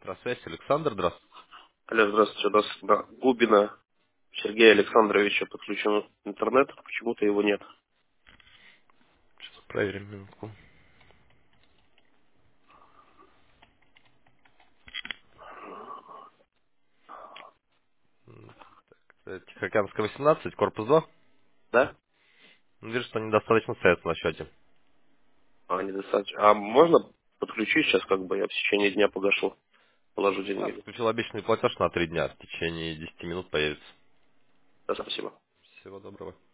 Связь, Александр, здравствуйте. Алло, здравствуйте. У нас на Губина Сергея Александровича подключен интернет, почему-то его нет. Сейчас проверим минутку. Тихоокеанская 18, корпус 2. Да? Вижу, что недостаточно средств на счете. Недостаточно. А можно подключить сейчас, как бы я в течение дня погашу, положу Да, деньги? подключил обещанный платеж на 3 дня. В течение 10 минут появится. Да, спасибо. Всего доброго.